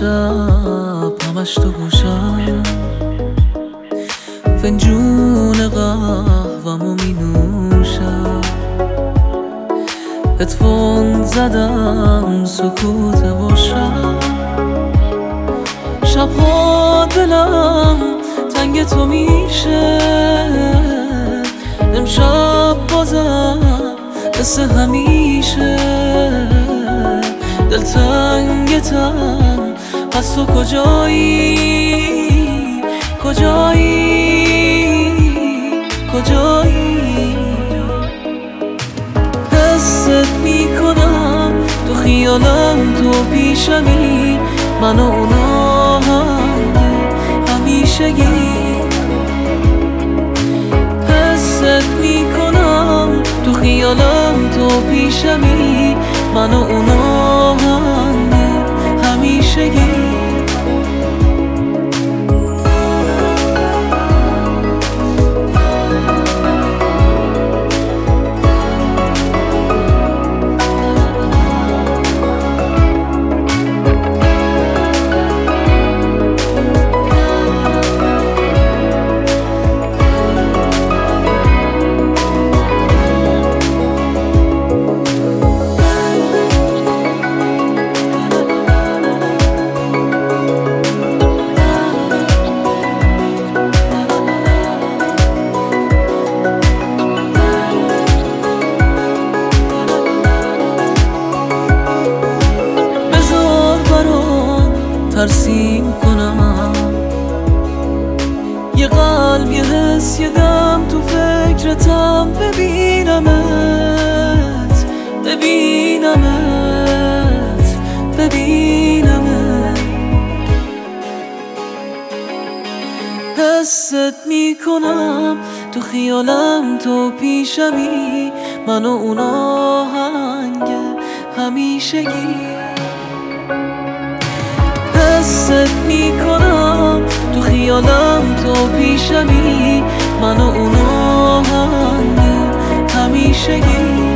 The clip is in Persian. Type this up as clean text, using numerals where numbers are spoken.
شب همش تو گوشم، فنجون قهوه‌مو می نوشم، هدفون زدم سکوت و شبها دلم تنگ تو میشه، امشب بازم مثل همیشه دلتنگتم، پس تو کجایی حست میکنم تو خیالم، تو پیشمی، من و اون آهنگ همیشگی. حست میکنم تو خیالم، تو پیشمی، من و اون آهنگ همیشگی. ترسیم کنم یه قلب، یه حس، یه دم، تو فکرتم ببینمت حست میکنم تو خیالم، تو پیشمی، من و اون آهنگ همیشگی. حست میکنم تو خیالم، تو پیشمی، من و اون آهنگ همیشگی.